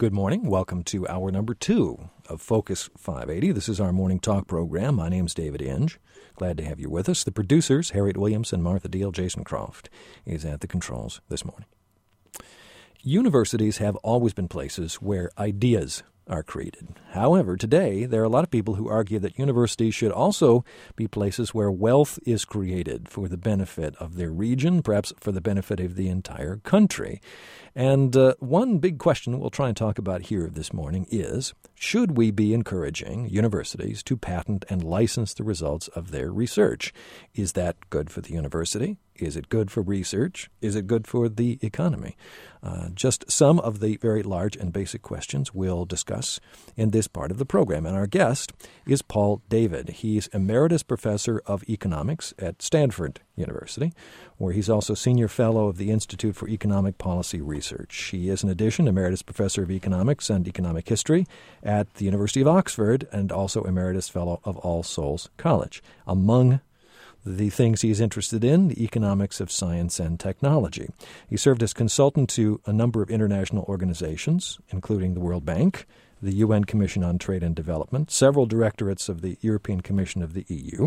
Good morning. Welcome to hour number 2 of Focus 580. This is our morning talk program. My name's David Inge. Glad to have you with us. The producers, Harriet Williams and Martha Deal. Jason Croft is at the controls this morning. Universities have always been places where ideas are created. However, today there are a lot of people who argue that universities should also be places where wealth is created for the benefit of their region, perhaps for the benefit of the entire country. And one big question we'll try and talk about here this morning is, should we be encouraging universities to patent and license the results of their research? Is that good for the university? Is it good for research? Is it good for the economy? Just some of the very large and basic questions we'll discuss in this part of the program. And our guest is Paul David. He's Emeritus Professor of Economics at Stanford University, where he's also Senior Fellow of the Institute for Economic Policy Research. He is, in addition, Emeritus Professor of Economics and Economic History at the University of Oxford and also Emeritus Fellow of All Souls College. Among the things he's interested in, the economics of science and technology. He served as consultant to a number of international organizations, including the World Bank, the UN Commission on Trade and Development, several directorates of the European Commission of the EU.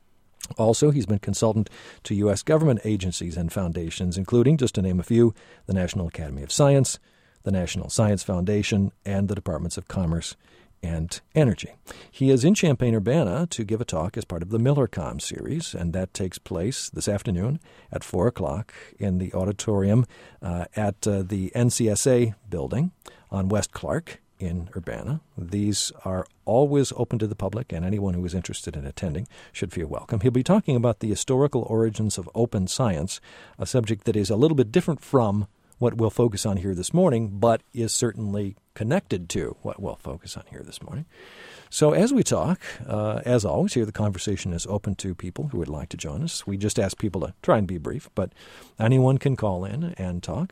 Also, he's been consultant to U.S. government agencies and foundations, including, just to name a few, the National Academy of Science, the National Science Foundation, and the Departments of Commerce and Energy. He is in Champaign-Urbana to give a talk as part of the MillerCom series, and that takes place this afternoon at 4 o'clock in the auditorium at the NCSA building on West Clark in Urbana. These are always open to the public, and anyone who is interested in attending should feel welcome. He'll be talking about the historical origins of open science, a subject that is a little bit different from what we'll focus on here this morning, but is certainly connected to what we'll focus on here this morning. So as we talk, as always, here the conversation is open to people who would like to join us. We just ask people to try and be brief, but anyone can call in and talk.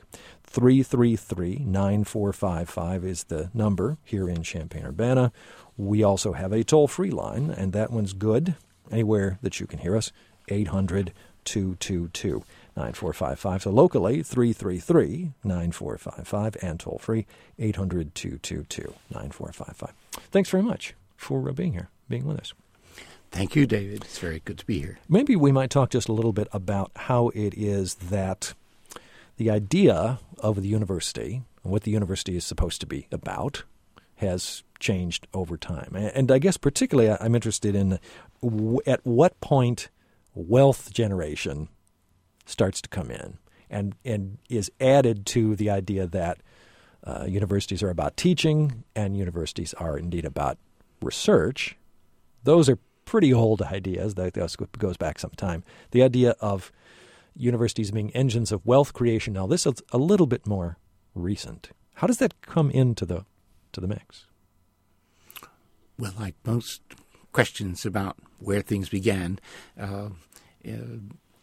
333-9455 is the number here in Champaign-Urbana. We also have a toll-free line, and that one's good anywhere that you can hear us, 800-222-9455. So locally, 333-9455, and toll-free, 800-222-9455. Thanks very much for being here, being with us. Thank you, David. It's very good to be here. Maybe we might talk just a little bit about how it is that the idea of the university, what the university is supposed to be about, has changed over time. And I guess particularly I'm interested in at what point wealth generation starts to come in and is added to the idea that universities are about teaching and universities are indeed about research. Those are pretty old ideas. That goes back some time. The idea of universities being engines of wealth creation. Now, this is a little bit more recent. How does that come into the mix? Well, like most questions about where things began, there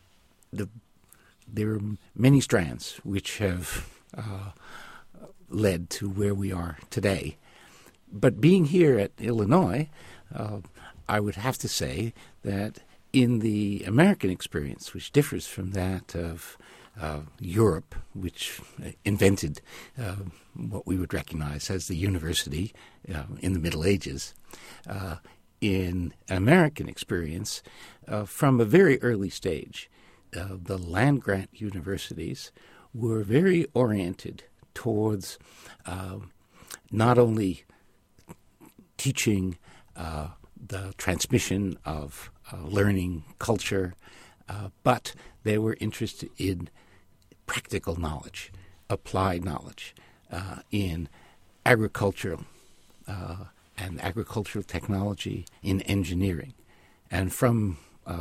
are many strands which have led to where we are today. But being here at Illinois, I would have to say that in the American experience, which differs from that of Europe, which invented what we would recognize as the university in the Middle Ages, in American experience, from a very early stage, the land-grant universities were very oriented towards not only teaching the transmission of learning culture, but they were interested in practical knowledge, applied knowledge in agricultural and agricultural technology, in engineering. And from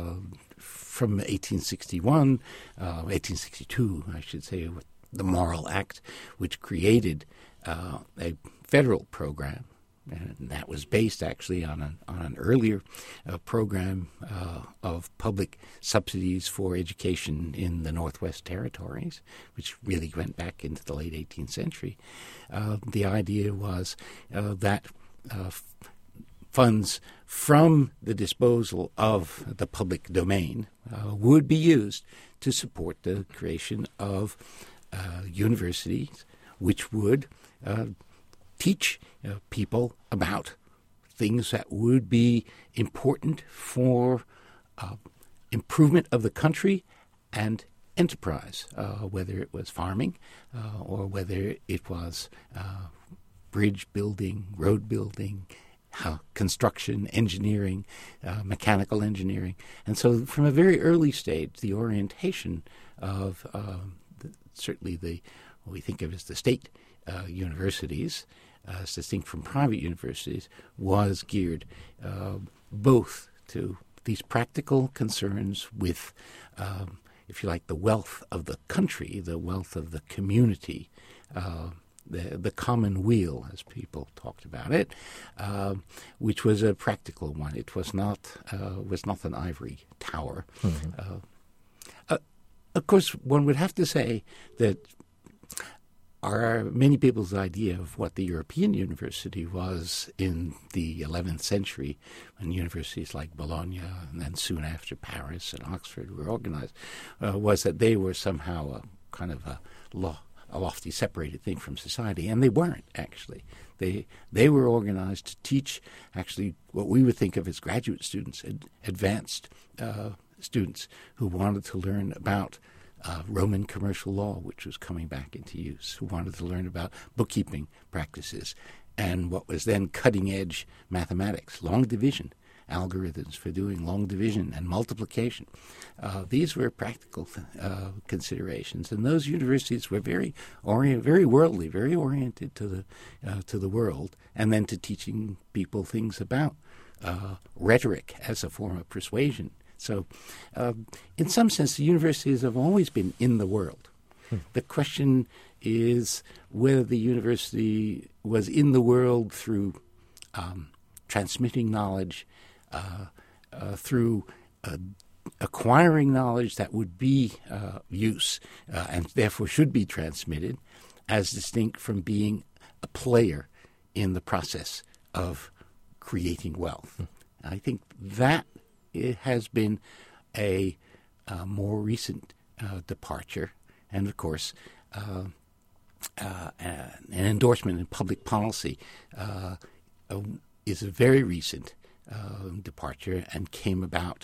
1862, I should say, with the Morrill Act, which created a federal program, and that was based actually on an earlier program of public subsidies for education in the Northwest Territories, which really went back into the late 18th century. The idea was that funds from the disposal of the public domain would be used to support the creation of universities, which would teach people about things that would be important for improvement of the country and enterprise, whether it was farming or whether it was bridge building, road building, construction, engineering, mechanical engineering. And so from a very early stage, the orientation of certainly what we think of as the state universities, as distinct from private universities, was geared both to these practical concerns with, if you like, the wealth of the country, the wealth of the community, the common weal, as people talked about it, which was a practical one. It was not an ivory tower. Mm-hmm. Of course, one would have to say that many people's idea of what the European university was in the 11th century, when universities like Bologna and then soon after Paris and Oxford were organized, was that they were somehow a kind of a lofty, separated thing from society, and they weren't actually. They were organized to teach actually what we would think of as graduate students, advanced students who wanted to learn about Roman commercial law, which was coming back into use, who wanted to learn about bookkeeping practices and what was then cutting-edge mathematics, long division, algorithms for doing long division and multiplication. These were practical considerations, and those universities were very worldly, very oriented to the world, and then to teaching people things about rhetoric as a form of persuasion. So, in some sense, the universities have always been in the world. The question is whether the university was in the world through transmitting knowledge, through acquiring knowledge that would be use and therefore should be transmitted, as distinct from being a player in the process of creating wealth. I think that it has been a more recent departure, and of course, an endorsement in public policy is a very recent departure and came about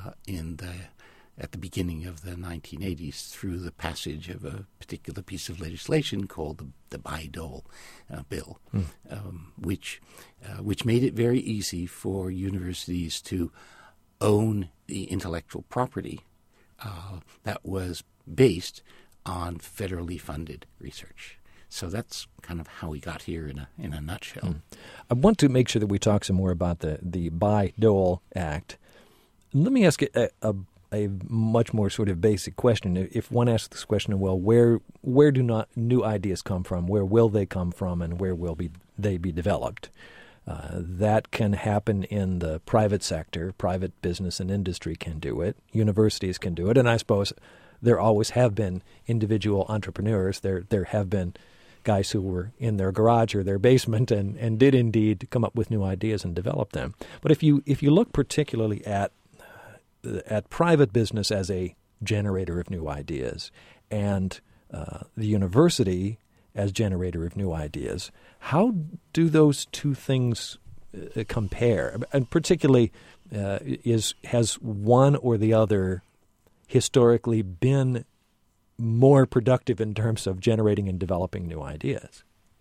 at the beginning of the 1980s through the passage of a particular piece of legislation called the Bayh-Dole bill, which made it very easy for universities to own the intellectual property that was based on federally funded research. So that's kind of how we got here in a nutshell. I want to make sure that we talk some more about the Bayh-Dole Act. Let me ask a much more sort of basic question. If one asks this question, well, where do new ideas come from? Where will they come from, and where will they be developed? That can happen in the private sector. Private business and industry can do it. Universities can do it. And I suppose there always have been individual entrepreneurs. There have been guys who were in their garage or their basement and did indeed come up with new ideas and develop them. But if you look particularly at private business as a generator of new ideas and the university as generator of new ideas, how do those two things compare? And particularly, has one or the other historically been more productive in terms of generating and developing new ideas?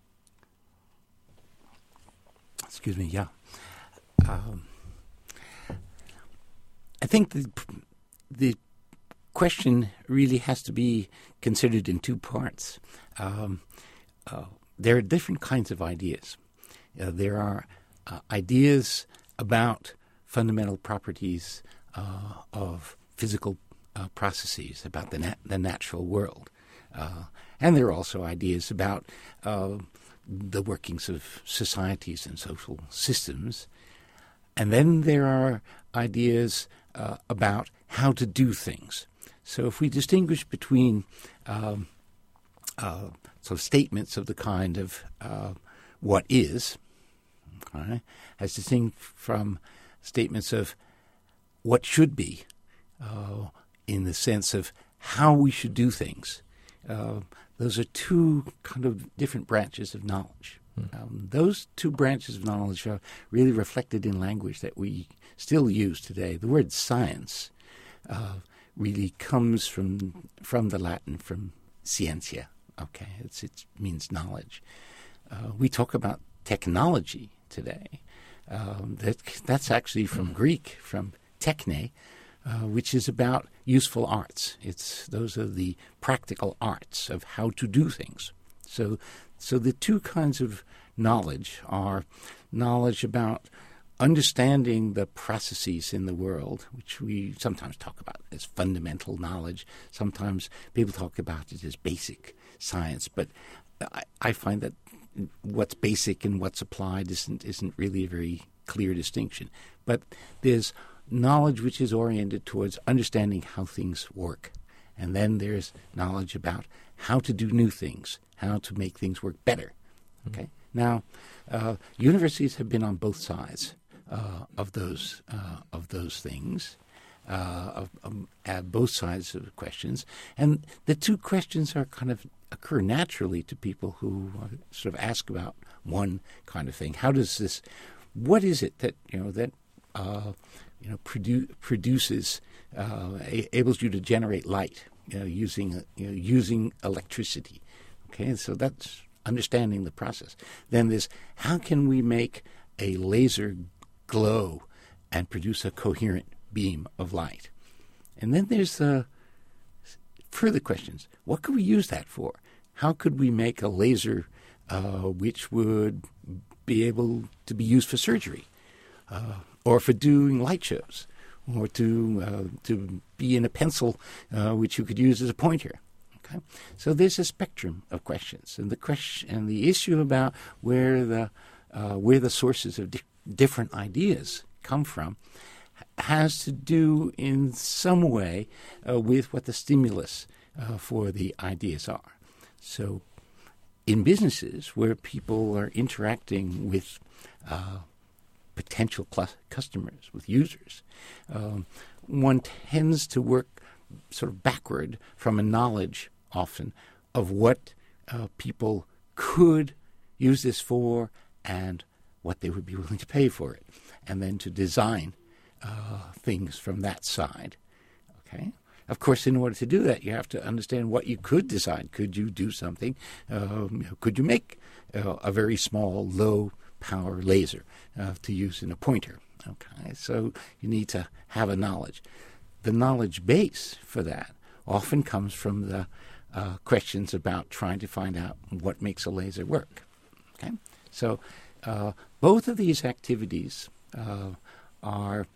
Excuse me, yeah. I think the question really has to be considered in two parts. There are different kinds of ideas. There are ideas about fundamental properties of physical processes, about the natural world. And there are also ideas about the workings of societies and social systems. And then there are ideas about how to do things. So if we distinguish between sort of statements of the kind of what is, okay, as distinct from statements of what should be, in the sense of how we should do things. Those are two kind of different branches of knowledge. Those two branches of knowledge are really reflected in language that we still use today. The word science really comes from the Latin, from scientia. Okay, it means knowledge. We talk about technology today. That's actually from Greek, from techne, which is about useful arts. Those are the practical arts of how to do things. So the two kinds of knowledge are knowledge about understanding the processes in the world, which we sometimes talk about as fundamental knowledge. Sometimes people talk about it as basic science, but I find that what's basic and what's applied isn't really a very clear distinction. But there's knowledge which is oriented towards understanding how things work. And then there's knowledge about how to do new things, how to make things work better. Okay. Now, universities have been on both sides of those things, at both sides of the questions, and the two questions are kind of occur naturally to people who sort of ask about one kind of thing. How does this? What is it that produces enables you to generate light using electricity? Okay, so that's understanding the process. Then there's how can we make a laser glow and produce a coherent beam of light? And then there's further questions. What could we use that for? How could we make a laser which would be able to be used for surgery, or for doing light shows, or to be in a pencil which you could use as a pointer? Okay, so there's a spectrum of questions, and the issue about where the sources of different ideas come from has to do in some way with what the stimulus for the ideas are. So in businesses where people are interacting with potential customers, with users, one tends to work sort of backward from a knowledge often of what people could use this for and what they would be willing to pay for it, and then to design things from that side. Okay. Of course, in order to do that, you have to understand what you could design. Could you do something? Could you make a very small, low-power laser to use in a pointer? Okay, so you need to have a knowledge. The knowledge base for that often comes from the questions about trying to find out what makes a laser work. Okay, so both of these activities are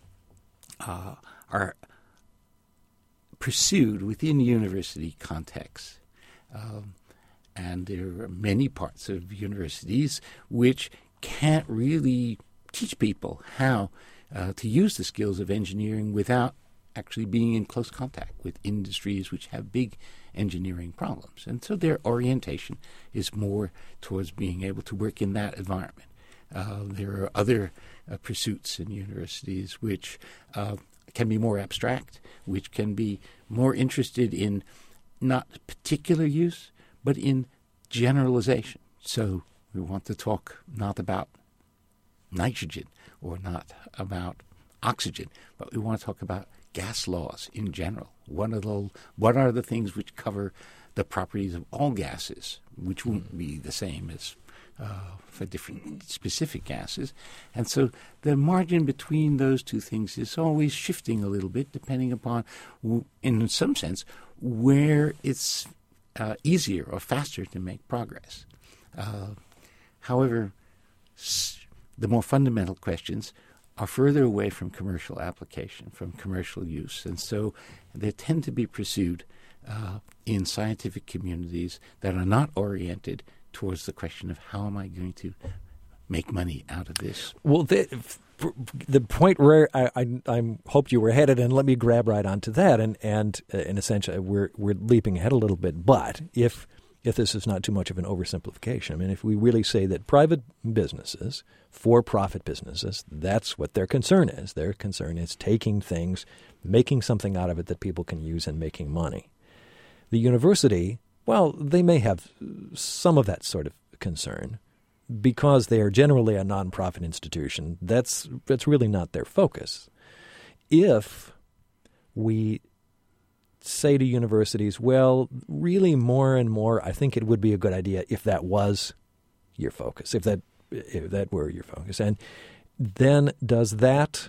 pursued within university contexts. And there are many parts of universities which can't really teach people how to use the skills of engineering without actually being in close contact with industries which have big engineering problems. And so their orientation is more towards being able to work in that environment. There are other pursuits in universities which can be more abstract, which can be more interested in not particular use, but in generalization. So we want to talk not about nitrogen or not about oxygen, but we want to talk about gas laws in general. What are the things which cover the properties of all gases, which won't be the same as for different specific gases. And so the margin between those two things is always shifting a little bit depending upon, in some sense, where it's easier or faster to make progress. However, the more fundamental questions are further away from commercial application, from commercial use. And so they tend to be pursued in scientific communities that are not oriented towards the question of how am I going to make money out of this. Well, the point where I hoped you were headed, and let me grab right onto that, and in a sense we're leaping ahead a little bit. But if this is not too much of an oversimplification, I mean, if we really say that private businesses, for-profit businesses, that's what their concern is. Their concern is taking things, making something out of it that people can use and making money. The university, well, they may have some of that sort of concern, because they are generally a nonprofit institution, that's really not their focus. If we say to universities, well, really more and more, I think it would be a good idea if that was your focus, if that were your focus. And then does that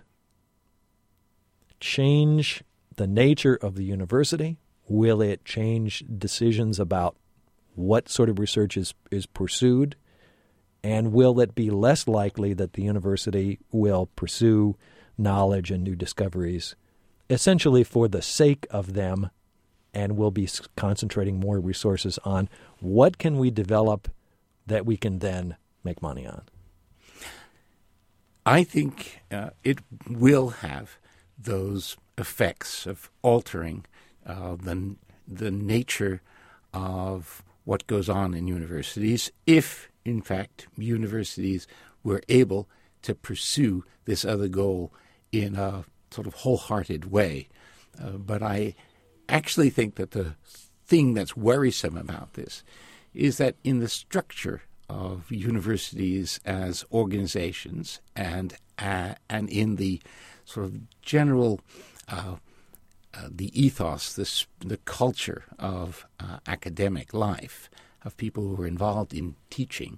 change the nature of the university? Will it change decisions about what sort of research is pursued? And will it be less likely that the university will pursue knowledge and new discoveries essentially for the sake of them, and will be concentrating more resources on what can we develop that we can then make money on? I think it will have those effects of altering the nature of what goes on in universities if, in fact, universities were able to pursue this other goal in a sort of wholehearted way. But I actually think that the thing that's worrisome about this is that in the structure of universities as organizations and in the sort of general the ethos, the culture of academic life, of people who are involved in teaching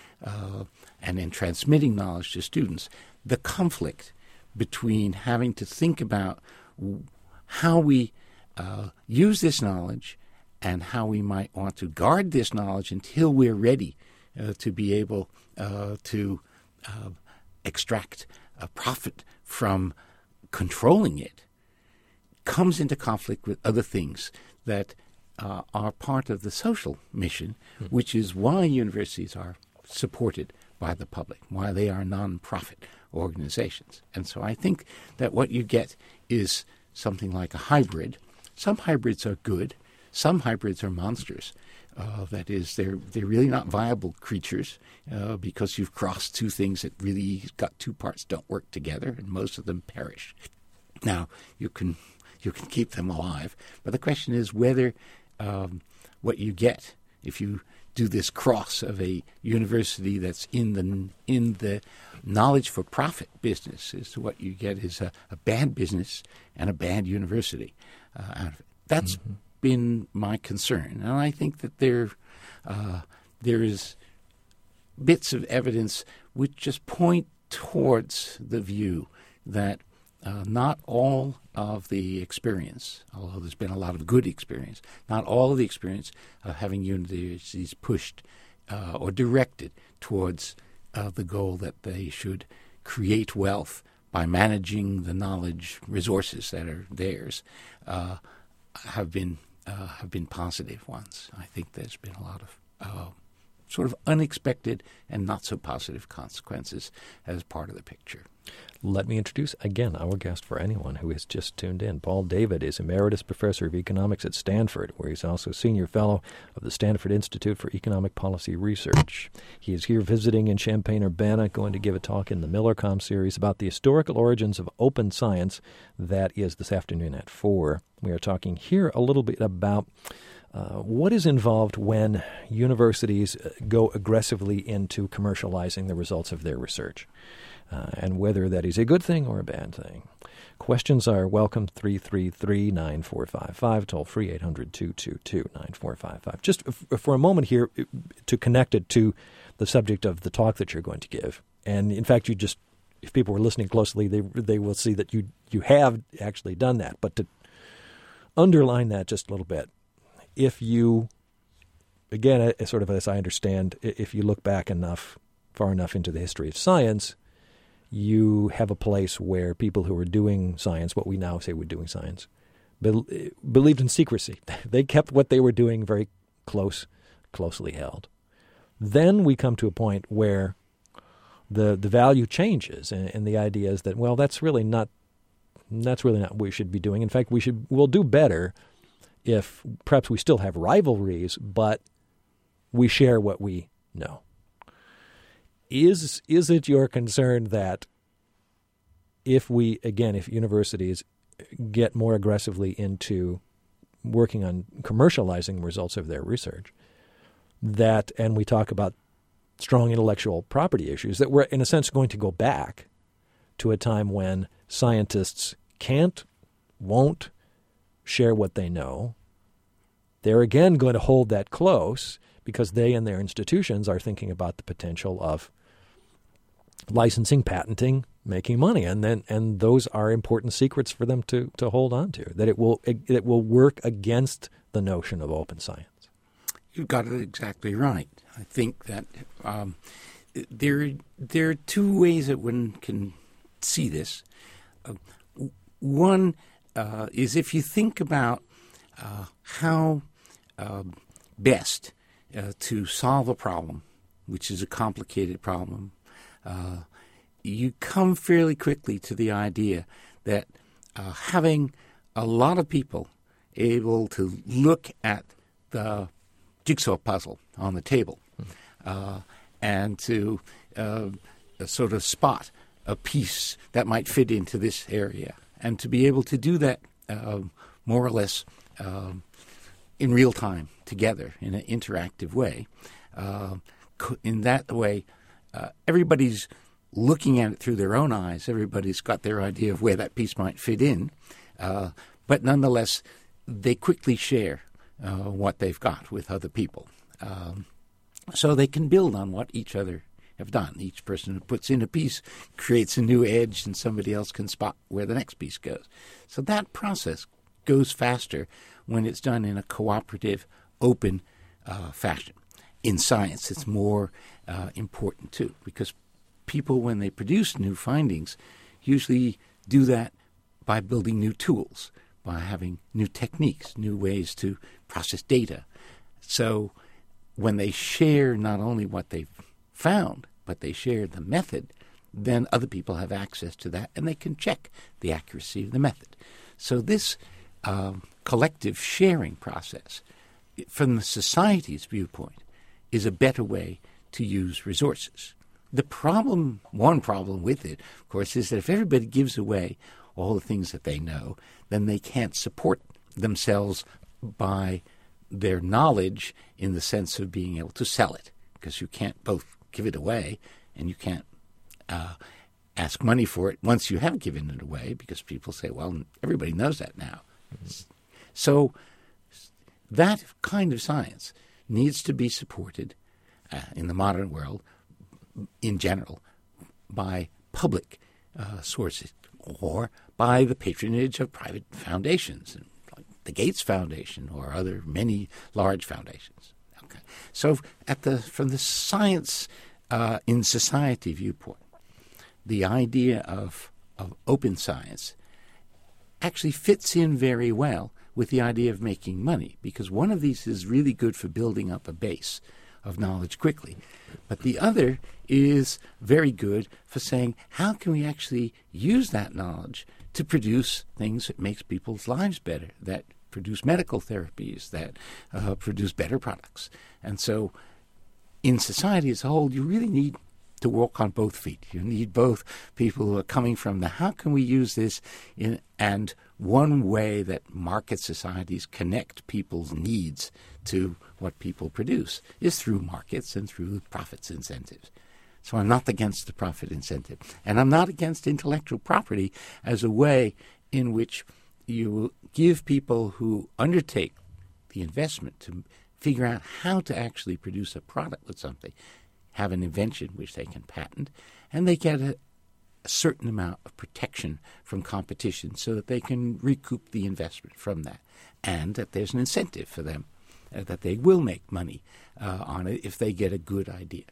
and in transmitting knowledge to students, the conflict between having to think about how we use this knowledge and how we might want to guard this knowledge until we're ready to be able to extract a profit from controlling it, comes into conflict with other things that are part of the social mission, which is why universities are supported by the public, why they are non-profit organizations. And so I think that what you get is something like a hybrid. Some hybrids are good. Some hybrids are monsters. That is, they're really not viable creatures because you've crossed two things that really got two parts don't work together, and most of them perish. Now, you can keep them alive, but the question is whether what you get if you do this cross of a university that's in the knowledge for profit business is what you get is a bad business and a bad university out of it. That's been my concern, and I think that there is bits of evidence which just point towards the view that not all of the experience, although there's been a lot of good experience, not all of the experience of having universities pushed or directed towards the goal that they should create wealth by managing the knowledge resources that are theirs have been positive ones. I think there's been a lot of sort of unexpected and not so positive consequences as part of the picture. Let me introduce again our guest for anyone who has just tuned in. Paul David is Emeritus Professor of Economics at Stanford, where he's also Senior Fellow of the Stanford Institute for Economic Policy Research. He is here visiting in Champaign-Urbana, going to give a talk in the Millercom series about the historical origins of open science. That is this afternoon at 4. We are talking here a little bit about what is involved when universities go aggressively into commercializing the results of their research, and whether that is a good thing or a bad thing. Questions are welcome, 333-9455, toll free 800-222-9455. Just for a moment here to connect it to the subject of the talk that you're going to give. And in fact, if people were listening closely, they will see that you have actually done that. But to underline that just a little bit, if you, again, sort of as I understand, if you look back far enough into the history of science, you have a place where people who were doing science, what we now say we're doing science, believed in secrecy. They kept what they were doing very closely held. Then we come to a point where the value changes, and the idea is that, well, that's really not what we should be doing. In fact, we'll do better if perhaps we still have rivalries, but we share what we know. Is it your concern that if universities get more aggressively into working on commercializing results of their research, and we talk about strong intellectual property issues that we're, in a sense, going to go back to a time when scientists won't share what they know. They're again going to hold that close because they and their institutions are thinking about the potential of licensing, patenting, making money, and those are important secrets for them to hold on to. That it will work against the notion of open science. You got it exactly right. I think that there are two ways that one can see this. One is if you think about how best to solve a problem, which is a complicated problem, you come fairly quickly to the idea that having a lot of people able to look at the jigsaw puzzle on the table and to sort of spot a piece that might fit into this area, and to be able to do that more or less in real time together in an interactive way. In that way, everybody's looking at it through their own eyes. Everybody's got their idea of where that piece might fit in. But nonetheless, they quickly share what they've got with other people. So they can build on what each other have done. Each person who puts in a piece creates a new edge, and somebody else can spot where the next piece goes. So that process goes faster when it's done in a cooperative, open fashion. In science, it's more important too, because people, when they produce new findings, usually do that by building new tools, by having new techniques, new ways to process data. So when they share not only what they've found, but they share the method, then other people have access to that, and they can check the accuracy of the method. So this collective sharing process, from the society's viewpoint, is a better way to use resources. One problem with it, of course, is that if everybody gives away all the things that they know, then they can't support themselves by their knowledge in the sense of being able to sell it, because you can't both give it away and you can't ask money for it once you have given it away, because people say, well, everybody knows that now. Mm-hmm. So that kind of science needs to be supported in the modern world in general by public sources or by the patronage of private foundations, like the Gates Foundation or other many large foundations. Okay. So from the science in society viewpoint, the idea of open science actually fits in very well with the idea of making money, because one of these is really good for building up a base of knowledge quickly. But the other is very good for saying, how can we actually use that knowledge to produce things that makes people's lives better, that produce medical therapies, that produce better products. And so in society as a whole, you really need to walk on both feet. You need both people who are coming from the how can we use this in, and one way that market societies connect people's needs to what people produce is through markets and through profits incentives. So I'm not against the profit incentive. And I'm not against intellectual property as a way in which you give people who undertake the investment to figure out how to actually produce a product with something, have an invention which they can patent, and they get a certain amount of protection from competition so that they can recoup the investment from that, and that there's an incentive for them that they will make money on it if they get a good idea.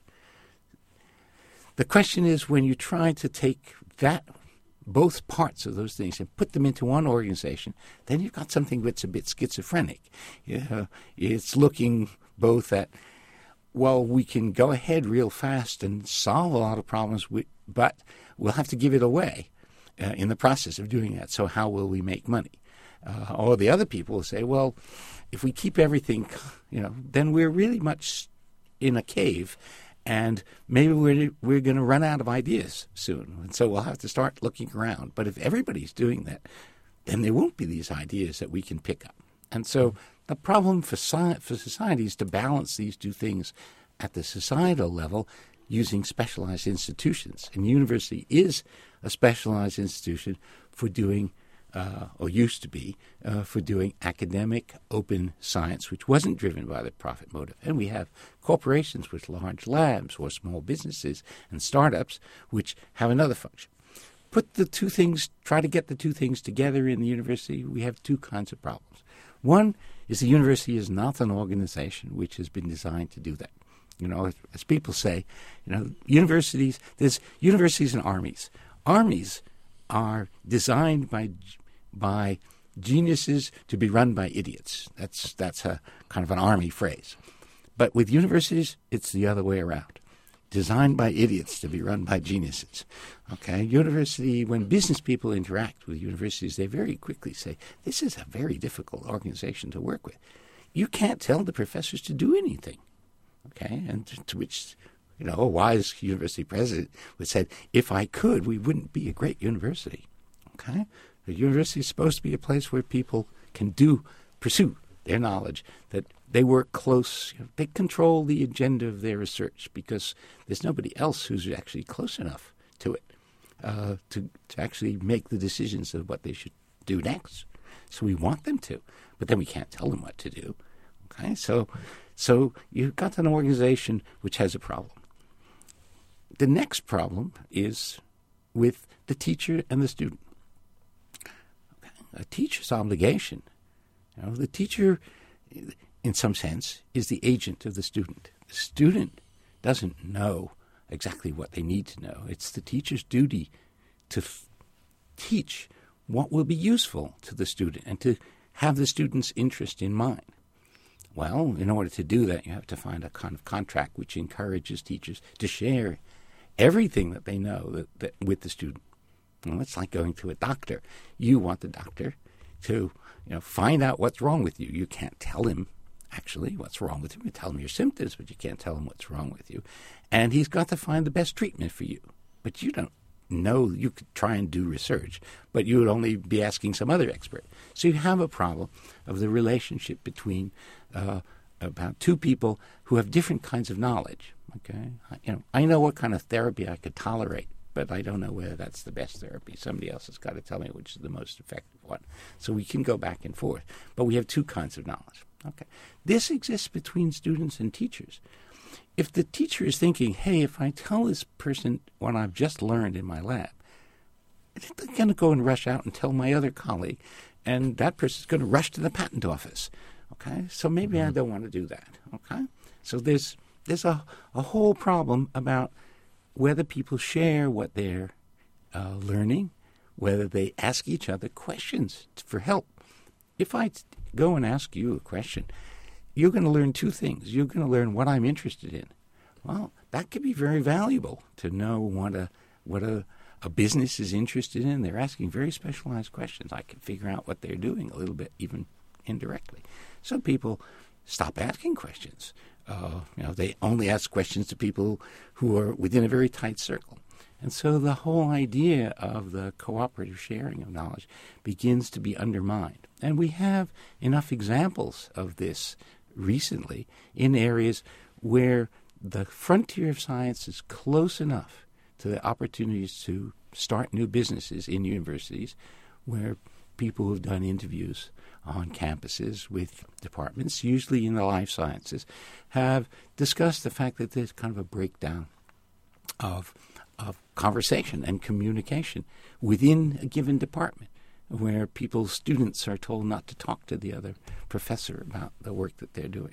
The question is, when you try to take both parts of those things and put them into one organization, then you've got something that's a bit schizophrenic. It's looking both at, well, we can go ahead real fast and solve a lot of problems, but we'll have to give it away in the process of doing that. So how will we make money? Or the other people will say, well, if we keep everything, then we're really much in a cave, and maybe we're going to run out of ideas soon, and so we'll have to start looking around. But if everybody's doing that, then there won't be these ideas that we can pick up. And so the problem for society is to balance these two things at the societal level using specialized institutions. And university is a specialized institution for doing, or used to be, for doing academic open science, which wasn't driven by the profit motive. And we have corporations with large labs or small businesses and startups which have another function. Try to get the two things together in the university, we have two kinds of problems. One is the university is not an organization which has been designed to do that. As people say, universities, there's universities and armies. Armies are designed by geniuses to be run by idiots. That's a kind of an army phrase. But with universities, it's the other way around. Designed by idiots to be run by geniuses. Okay, university, when business people interact with universities, they very quickly say, this is a very difficult organization to work with. You can't tell the professors to do anything. Okay, and to which, a wise university president would say, if I could, we wouldn't be a great university. Okay, the university is supposed to be a place where people can pursue their knowledge, that they work close, they control the agenda of their research because there's nobody else who's actually close enough to it to actually make the decisions of what they should do next. So we want them to, but then we can't tell them what to do. Okay, so you've got an organization which has a problem. The next problem is with the teacher and the student. Okay. A teacher's obligation. The teacher, in some sense, is the agent of the student. The student doesn't know exactly what they need to know. It's the teacher's duty to teach what will be useful to the student and to have the student's interest in mind. Well, in order to do that, you have to find a kind of contract which encourages teachers to share everything that they know that with the student. It's like going to a doctor. You want the doctor to find out what's wrong with you. You can't tell him actually what's wrong with him. You tell him your symptoms, but you can't tell him what's wrong with you. And he's got to find the best treatment for you. But you don't know. You could try and do research, but you would only be asking some other expert. So you have a problem of the relationship between about two people who have different kinds of knowledge. Okay, I know what kind of therapy I could tolerate, but I don't know whether that's the best therapy. Somebody else has got to tell me which is the most effective one. So we can go back and forth. But we have two kinds of knowledge. Okay, this exists between students and teachers. If the teacher is thinking, hey, if I tell this person what I've just learned in my lab, they're going to go and rush out and tell my other colleague, and that person's going to rush to the patent office. Okay, so maybe I don't want to do that. Okay, so there's a whole problem about whether people share what they're learning, whether they ask each other questions for help. If I go and ask you a question, you're going to learn two things. You're going to learn what I'm interested in. Well, that could be very valuable to know what a business is interested in. They're asking very specialized questions. I can figure out what they're doing a little bit, even indirectly. Some people stop asking questions. They only ask questions to people who are within a very tight circle. And so the whole idea of the cooperative sharing of knowledge begins to be undermined. And we have enough examples of this recently in areas where the frontier of science is close enough to the opportunities to start new businesses in universities, where people who have done interviews on campuses with departments, usually in the life sciences, have discussed the fact that there's kind of a breakdown of conversation and communication within a given department, where students are told not to talk to the other professor about the work that they're doing.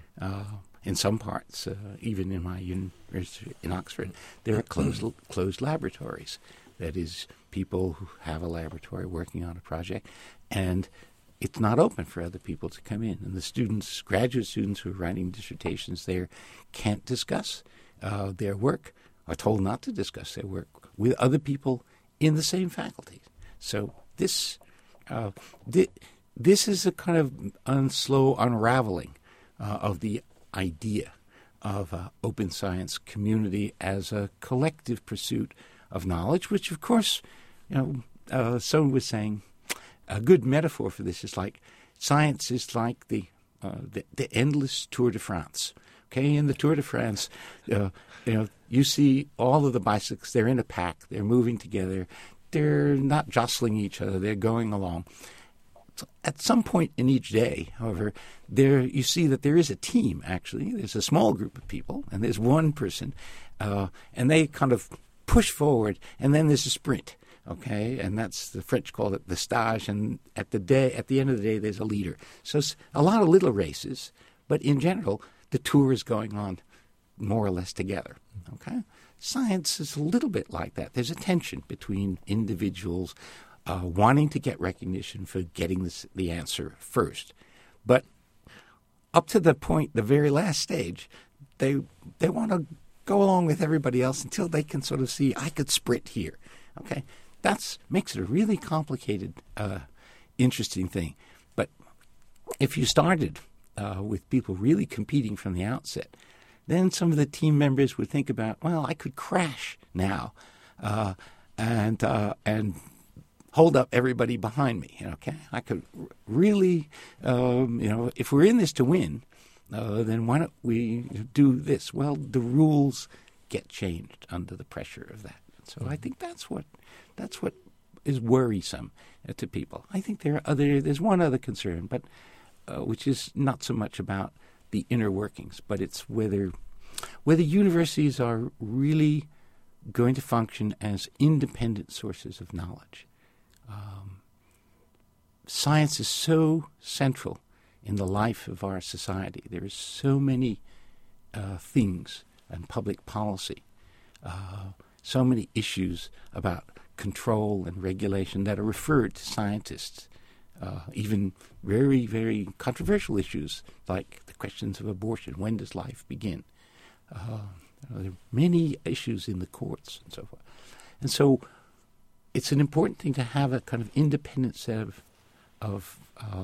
In some parts, even in my university in Oxford, there are closed laboratories. That is, people who have a laboratory working on a project, and it's not open for other people to come in. And the graduate students who are writing dissertations there can't discuss their work, are told not to discuss their work with other people in the same faculty. So this is a kind of slow unraveling of the idea of open science community as a collective pursuit of knowledge, which, of course, someone was saying a good metaphor for this is like science is like the endless Tour de France. Okay, in the Tour de France, you see all of the bicycles. They're in a pack. They're moving together. They're not jostling each other. They're going along. So at some point in each day, however, you see that there is a team, actually. There's a small group of people, and there's one person, and they kind of push forward, and then there's a sprint, okay? And that's, the French call it the stage, and at the end of the day, there's a leader. So it's a lot of little races, but in general, the tour is going on more or less together, okay? Science is a little bit like that. There's a tension between individuals wanting to get recognition for getting the answer first. But up to the point, the very last stage, they want to go along with everybody else until they can sort of see, I could sprint here. Okay? That makes it a really complicated, interesting thing. But if you started with people really competing from the outset, then some of the team members would think about, well, I could crash now and hold up everybody behind me. Okay, I could really, if we're in this to win, then why don't we do this? Well, the rules get changed under the pressure of that. So I think that's what is worrisome to people. I think there's one other concern, but which is not so much about the inner workings, but it's whether universities are really going to function as independent sources of knowledge. Science is so central in the life of our society. There are so many things and public policy, so many issues about control and regulation that are referred to scientists, even very, very controversial issues like the questions of abortion. When does life begin? There are many issues in the courts and so forth. And so it's an important thing to have a kind of independent set of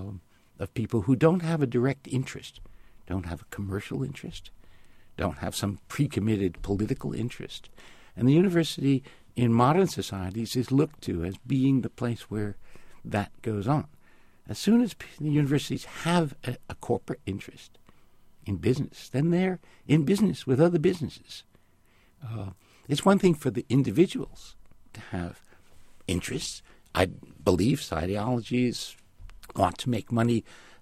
people who don't have a direct interest, don't have a commercial interest, don't have some pre-committed political interest. And the university in modern societies is looked to as being the place where that goes on. As soon as the universities have a corporate interest in business, then they're in business with other businesses. It's one thing for the individuals to have interests. I believe ideologies want to make money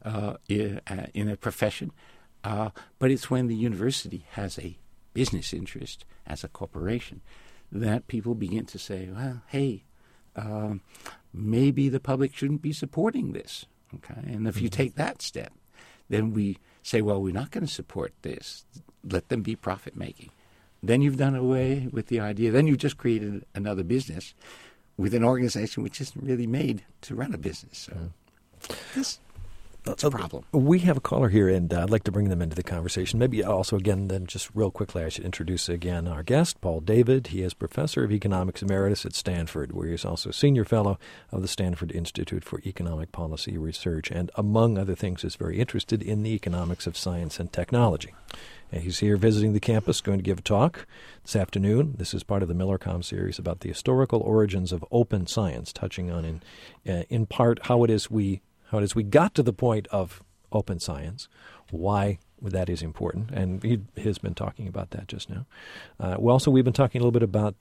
in a profession, but it's when the university has a business interest as a corporation that people begin to say, well, hey, maybe the public shouldn't be supporting this. Okay, and if you take that step, then we say, well, we're not going to support this. Let them be profit-making. Then you've done away with the idea. Then you've just created another business with an organization which isn't really made to run a business. So that's a problem. We have a caller here, and I'd like to bring them into the conversation. Maybe also, again, then just real quickly, I should introduce again our guest, Paul David. He is Professor of Economics Emeritus at Stanford, where he is also Senior Fellow of the Stanford Institute for Economic Policy Research, and among other things is very interested in the economics of science and technology. And he's here visiting the campus, going to give a talk this afternoon. This is part of the Millercom series about the historical origins of open science, touching on in part how it is we got to the point of open science, why that is important, and he has been talking about that just now. We've been talking a little bit about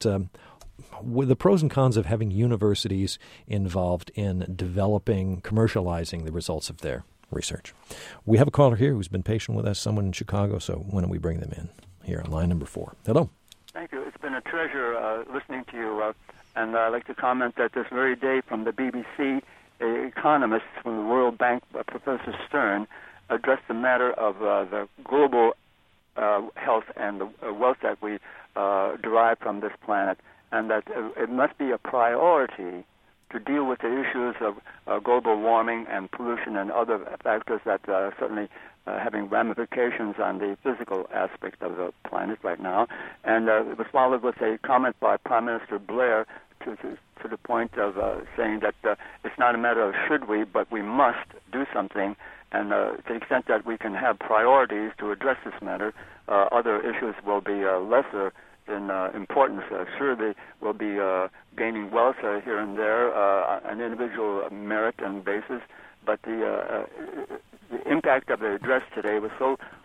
the pros and cons of having universities involved in developing, commercializing the results of their research. We have a caller here who's been patient with us, someone in Chicago, so why don't we bring them in here on line number 4. Hello. Thank you. It's been a treasure listening to you, and I'd like to comment that this very day from the BBC, economists from the World Bank, Professor Stern, addressed the matter of the global health and the wealth that we derive from this planet, and that it must be a priority to deal with the issues of global warming and pollution and other factors that are certainly having ramifications on the physical aspect of the planet right now. And it was followed with a comment by Prime Minister Blair to the point of saying that it's not a matter of should we, but we must do something. And to the extent that we can have priorities to address this matter, other issues will be lesser in importance. Sure, they will be gaining wealth here and there on individual merit and basis, but the impact of the address today was so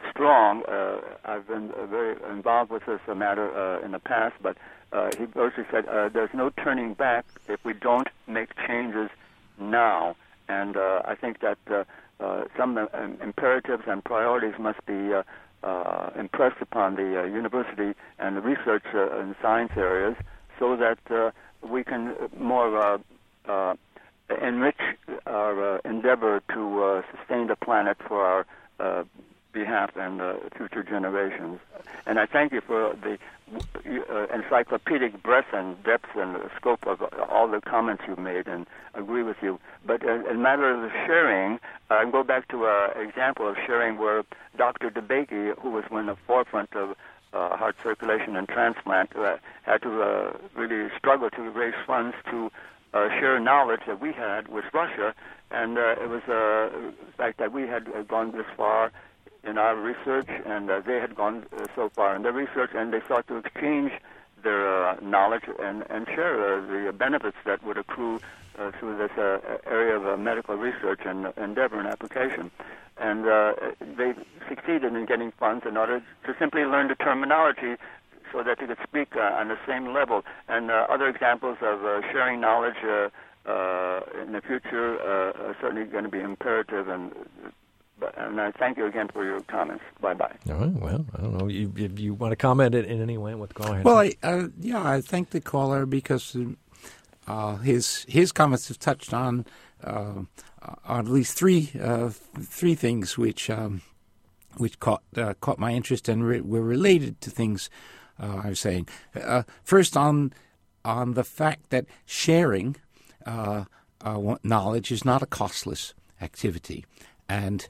strong. I've been very involved with this matter in the past, but he basically said there's no turning back if we don't make changes now. And I think that some imperatives and priorities must be impressed upon the university and the research in science areas so that we can more enrich our endeavor to sustain the planet for our behalf and future generations. And I thank you for the encyclopedic breadth and depth and scope of all the comments you've made, and agree with you. But in a matter of sharing, I go back to an example of sharing where Dr. DeBakey, who was in the forefront of heart circulation and transplant, had to really struggle to raise funds to share knowledge that we had with Russia, and it was the fact that we had gone this far in our research, and they had gone so far in their research, and they sought to exchange their knowledge and share the benefits that would accrue through this area of medical research and endeavor and application. And they succeeded in getting funds in order to simply learn the terminology so that they could speak on the same level. And other examples of sharing knowledge in the future are certainly going to be imperative. And I thank you again for your comments. Bye-bye. All right, well, I don't know. If you want to comment in any way, go ahead. Well, I thank the caller because his comments have touched on at least three things which caught my interest and were related to things I was saying. First, on the fact that sharing knowledge is not a costless activity, and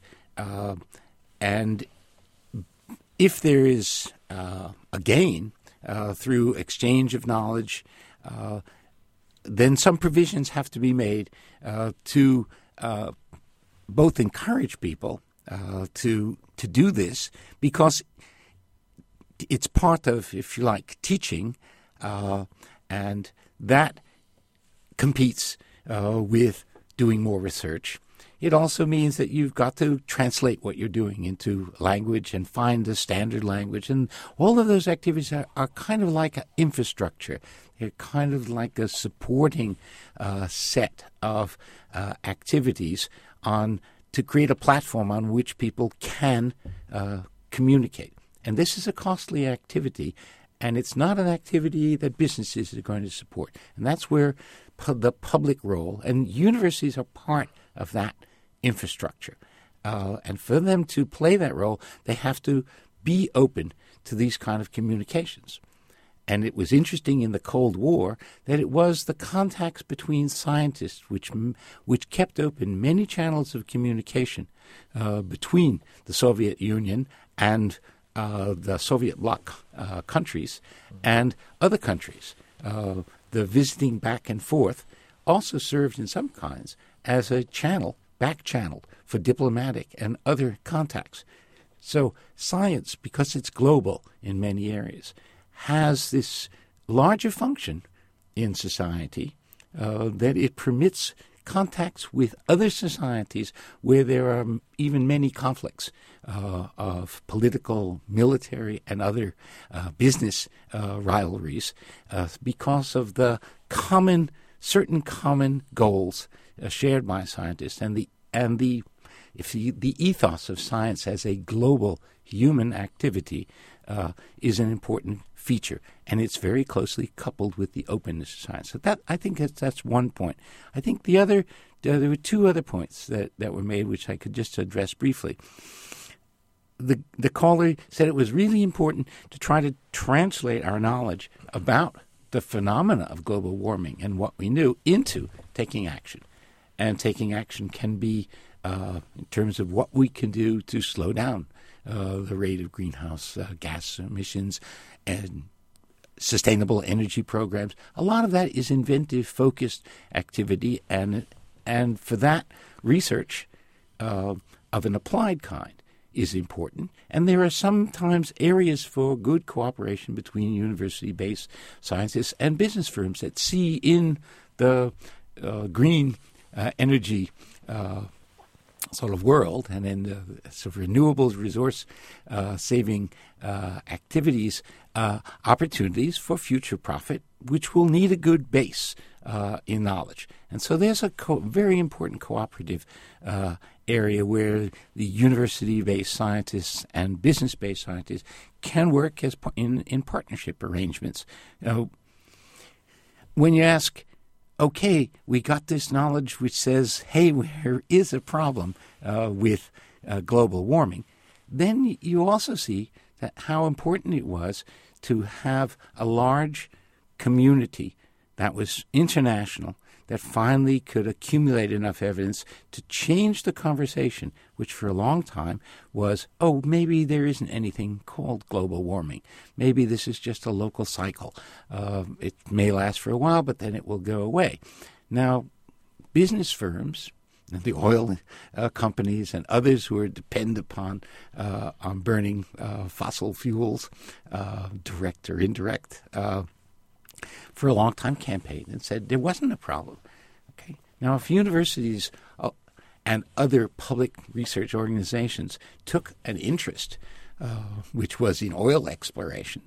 if there is a gain through exchange of knowledge, then some provisions have to be made to both encourage people to do this, because it's part of, if you like, teaching, and that competes with doing more research. It also means that you've got to translate what you're doing into language and find a standard language. And all of those activities are kind of like an infrastructure. They're kind of like a supporting set of activities to create a platform on which people can communicate. And this is a costly activity, and it's not an activity that businesses are going to support. And that's where the public role, and universities are part of that infrastructure. And for them to play that role, they have to be open to these kind of communications. And it was interesting in the Cold War that it was the contacts between scientists which kept open many channels of communication between the Soviet Union and the Soviet bloc countries and other countries. The visiting back and forth also served in some kinds as a back channel for diplomatic and other contacts. So science, because it's global in many areas, has this larger function in society that it permits contacts with other societies where there are even many conflicts of political, military, and other business rivalries because of the certain common goals shared by scientists and the ethos of science as a global human activity is an important feature, and it's very closely coupled with the openness of science. So I think that's one point. I think there were two other points that were made, which I could just address briefly. The caller said it was really important to try to translate our knowledge about the phenomena of global warming and what we knew into taking action. And taking action can be in terms of what we can do to slow down the rate of greenhouse gas emissions and sustainable energy programs. A lot of that is inventive, focused activity, and for that, research of an applied kind is important. And there are sometimes areas for good cooperation between university-based scientists and business firms that see in the green energy sort of world and in the sort of renewables, resource saving activities, opportunities for future profit, which will need a good base in knowledge. And so there's a very important cooperative area where the university-based scientists and business-based scientists can work as in partnership arrangements. When you ask, okay, we got this knowledge which says, hey, there is a problem with global warming, then you also see that how important it was to have a large community that was international that finally could accumulate enough evidence to change the conversation, which for a long time was, oh, maybe there isn't anything called global warming. Maybe this is just a local cycle. It may last for a while, but then it will go away. Now, business firms, the oil companies and others who are dependent upon on burning fossil fuels, direct or indirect, for a long time campaigned and said there wasn't a problem. Okay. Now, if universities and other public research organizations took an interest, which was in oil exploration,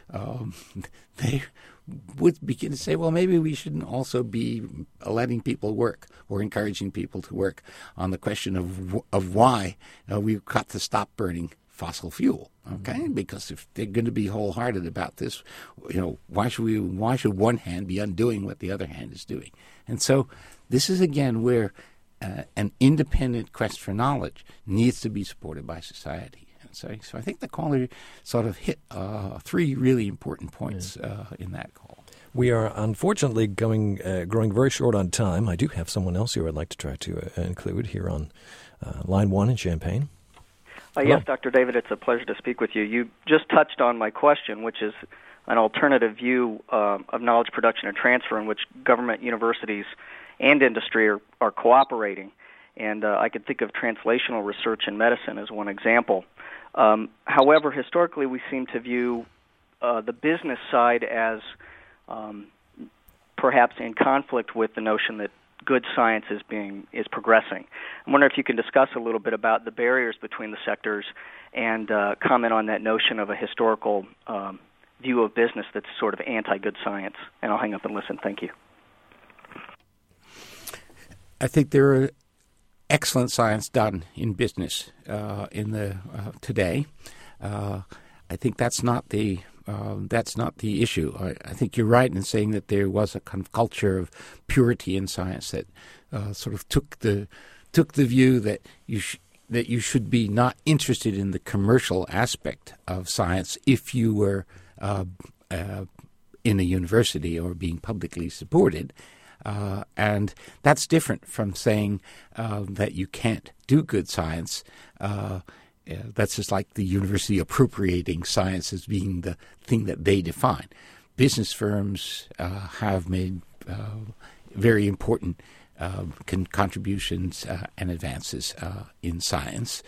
they would begin to say, well, maybe we shouldn't also be letting people work or encouraging people to work on the question of why we've got to stop burning fossil fuel, okay? Because if they're going to be wholehearted about this, why should one hand be undoing what the other hand is doing? And so this is again where an independent quest for knowledge needs to be supported by society. And so I think the caller sort of hit three really important points in that call. We are unfortunately growing very short on time. I do have someone else who I'd like to try to include here on line 1 in Champaign. Yes, Dr. David, it's a pleasure to speak with you. You just touched on my question, which is an alternative view of knowledge production and transfer in which government, universities, and industry are cooperating. And I could think of translational research in medicine as one example. However, historically, we seem to view the business side as perhaps in conflict with the notion that good science is progressing. I wonder if you can discuss a little bit about the barriers between the sectors and comment on that notion of a historical view of business that's sort of anti-good science. And I'll hang up and listen. Thank you. I think there are excellent science done in business today. I think that's not the issue. I think you're right in saying that there was a kind of culture of purity in science that sort of took the view that you should be not interested in the commercial aspect of science if you were in a university or being publicly supported. And that's different from saying that you can't do good science. That's just like the university appropriating science as being the thing that they define. Business firms have made very important contributions and advances in science.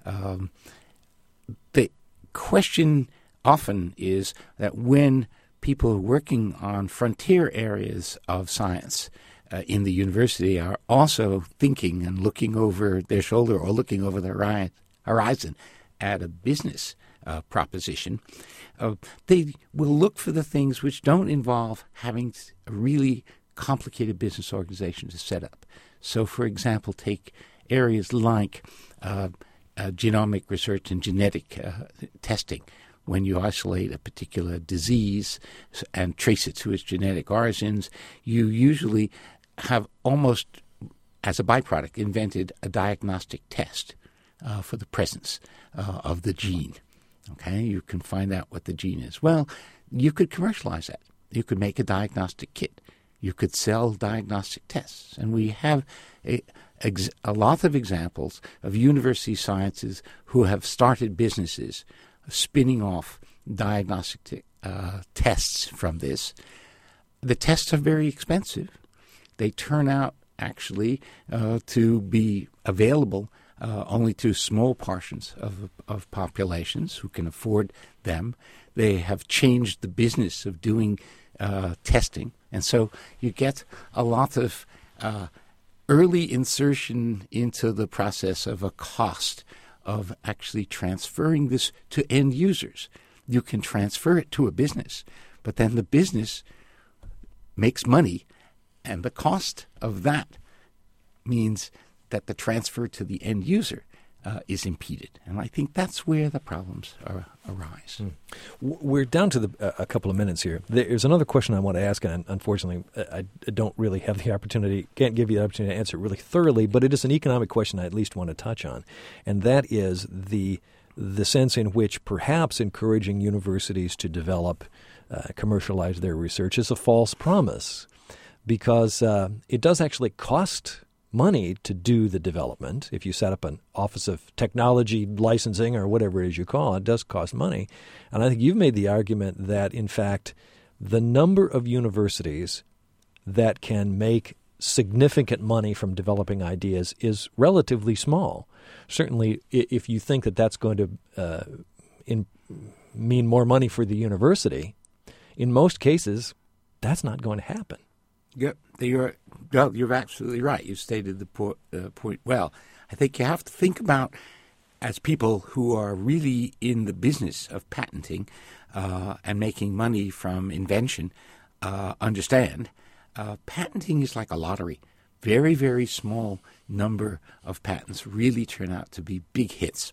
The question often is that when people are working on frontier areas of science in the university are also thinking and looking over their shoulder or looking over their horizon at a business proposition, they will look for the things which don't involve having a really complicated business organization to set up. So, for example, take areas like genomic research and genetic testing. When you isolate a particular disease and trace it to its genetic origins, you usually have almost, as a byproduct, invented a diagnostic test for the presence of the gene. Okay, you can find out what the gene is. Well, you could commercialize that. You could make a diagnostic kit. You could sell diagnostic tests. And we have a lot of examples of university sciences who have started businesses spinning off diagnostic tests from this. The tests are very expensive. They turn out actually to be available only to small portions of populations who can afford them. They have changed the business of doing testing. And so you get a lot of early insertion into the process of a cost of actually transferring this to end users. You can transfer it to a business, but then the business makes money, and the cost of that means that the transfer to the end user is impeded. And I think that's where the problems arise. We're down to a couple of minutes here. There's another question I want to ask, and unfortunately I don't really have the opportunity, can't give you the opportunity to answer it really thoroughly, but it is an economic question I at least want to touch on, and that is the sense in which perhaps encouraging universities to develop, commercialize their research is a false promise, because it does actually cost money to do the development. If you set up an Office of Technology Licensing or whatever it is you call it, it does cost money. And I think you've made the argument that, in fact, the number of universities that can make significant money from developing ideas is relatively small. Certainly, if you think that that's going to mean more money for the university, in most cases, that's not going to happen. Yep, you're absolutely right. You stated the point well. I think you have to think about, as people who are really in the business of patenting and making money from invention, understand patenting is like a lottery. Very, very small number of patents really turn out to be big hits.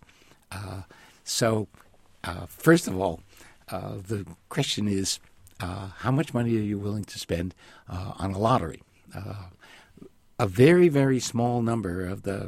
So, first of all, the question is, how much money are you willing to spend on a lottery? A very, very small number of the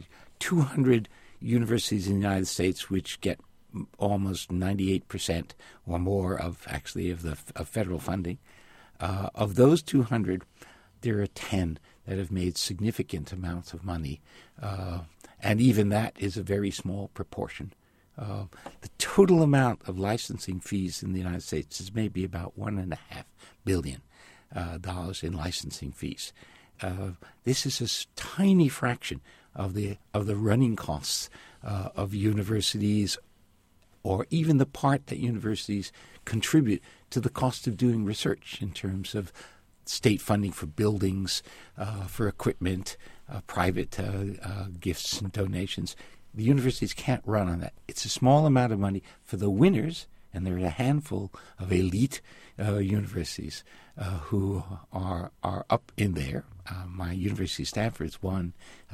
200 universities in the United States, which get almost 98% or more of federal funding, of those 200, there are 10 that have made significant amounts of money, and even that is a very small proportion. The total amount of licensing fees in the United States is maybe about $1.5 billion in licensing fees. This is a tiny fraction of the running costs of universities, or even the part that universities contribute to the cost of doing research in terms of state funding for buildings, for equipment, private gifts and donations. The universities can't run on that. It's a small amount of money for the winners, and there are a handful of elite universities who are up in there. My University of Stanford is one.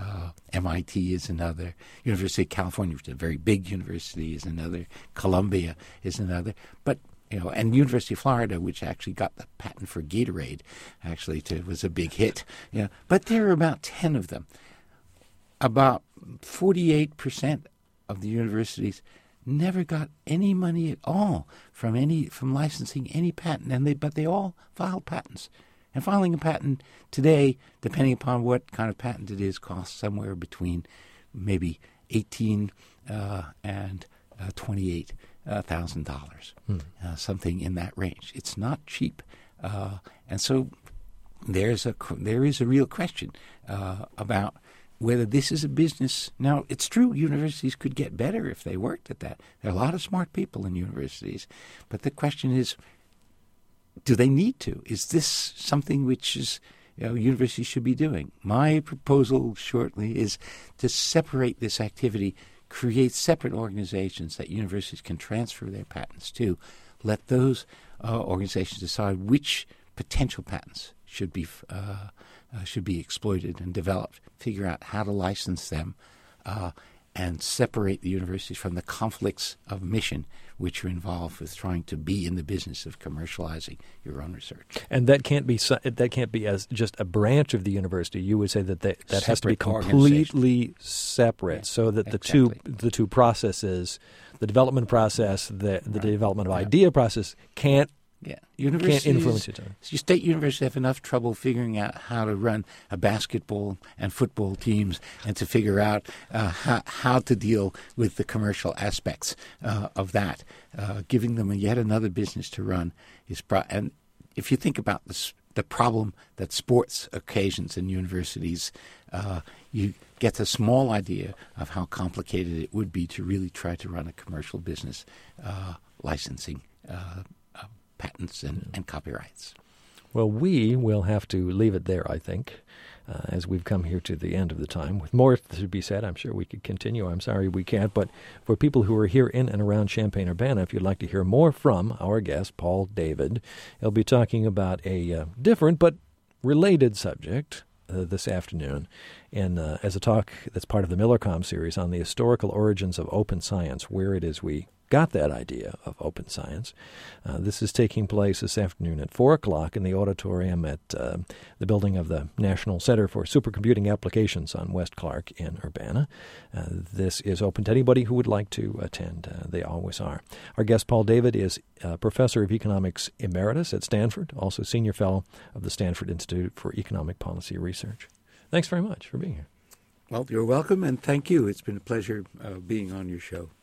MIT is another. University of California, which is a very big university, is another. Columbia is another. But and University of Florida, which actually got the patent for Gatorade, was a big hit. But there are about 10 of them. About 48% of the universities never got any money at all from licensing any patent, but they all filed patents. And filing a patent today, depending upon what kind of patent it is, costs somewhere between maybe $18,000 and $28,000, something in that range. It's not cheap, and so there is a real question about whether this is a business. Now, it's true universities could get better if they worked at that. There are a lot of smart people in universities. But the question is, do they need to? Is this something which universities should be doing? My proposal shortly is to separate this activity, create separate organizations that universities can transfer their patents to. Let those organizations decide which potential patents should be exploited and developed, figure out how to license them, and separate the universities from the conflicts of mission which are involved with trying to be in the business of commercializing your own research. And that can't be as just a branch of the university. You would say that has to be completely separate, so that the two processes, the development process, the development of idea process, can't influence each other. State universities have enough trouble figuring out how to run a basketball and football teams, and to figure out how to deal with the commercial aspects of that. Giving them yet another business to run is and if you think about the problem that sports occasions in universities, you get a small idea of how complicated it would be to really try to run a commercial business, licensing patents and copyrights. Well, we will have to leave it there, I think. as we've come here to the end of the time. With more to be said, I'm sure we could continue. I'm sorry we can't. But for people who are here in and around Champaign-Urbana, if you'd like to hear more from our guest, Paul David, he'll be talking about a different but related subject this afternoon, and as a talk that's part of the Millercom series on the historical origins of open science, where it is we got that idea of open science. This is taking place this afternoon at 4 o'clock in the auditorium at the building of the National Center for Supercomputing Applications on West Clark in Urbana. This is open to anybody who would like to attend. They always are. Our guest, Paul David, is Professor of Economics Emeritus at Stanford, also Senior Fellow of the Stanford Institute for Economic Policy Research. Thanks very much for being here. Well, you're welcome, and thank you. It's been a pleasure being on your show.